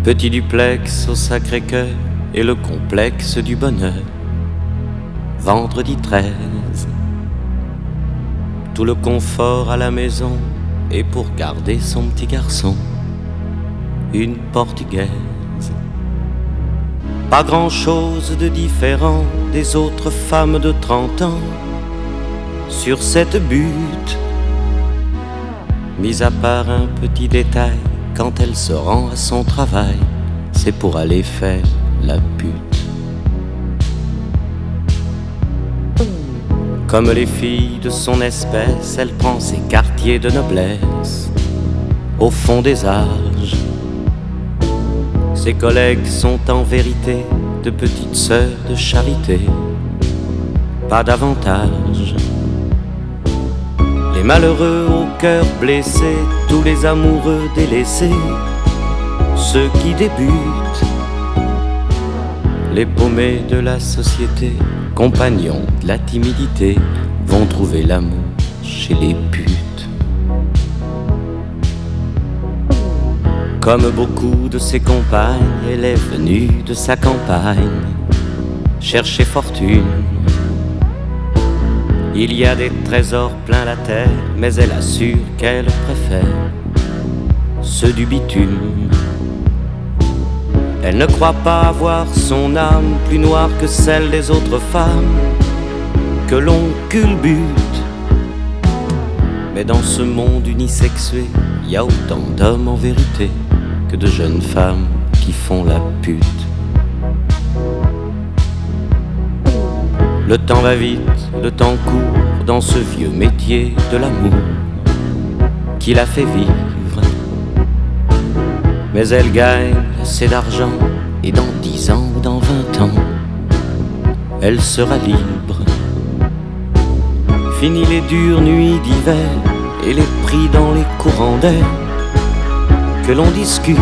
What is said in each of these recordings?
Petit duplex au Sacré-Cœur et le complexe du bonheur. Vendredi 13, tout le confort à la maison et pour garder son petit garçon, une portugaise. Pas grand-chose de différent des autres femmes de 30 ans sur cette butte, mis à part un petit détail, quand elle se rend à son travail, c'est pour aller faire la pute. Comme les filles de son espèce, elle prend ses quartiers de noblesse au fond des âges. Ses collègues sont en vérité de petites sœurs de charité, pas davantage. Les malheureux au cœur blessé, tous les amoureux délaissés, ceux qui débutent, les paumés de la société, compagnons de la timidité, vont trouver l'amour chez les putes. Comme beaucoup de ses compagnes, elle est venue de sa campagne chercher fortune. Il y a des trésors plein la terre, mais elle assure qu'elle préfère ceux du bitume. Elle ne croit pas avoir son âme plus noire que celle des autres femmes que l'on culbute. Mais dans ce monde unisexué, il y a autant d'hommes en vérité que de jeunes femmes qui font la pute. Le temps va vite, le temps court dans ce vieux métier de l'amour qui la fait vivre. Mais elle gagne assez d'argent et dans 10 ans ou dans 20 ans, elle sera libre. Fini les dures nuits d'hiver et les prix dans les courants d'air que l'on discute.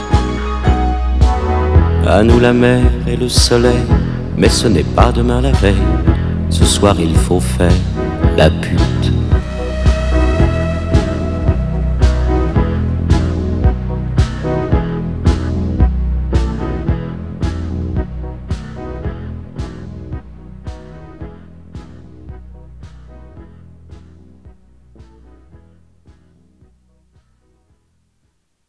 À nous la mer et le soleil, mais ce n'est pas demain la veille. Ce soir il faut faire la pute.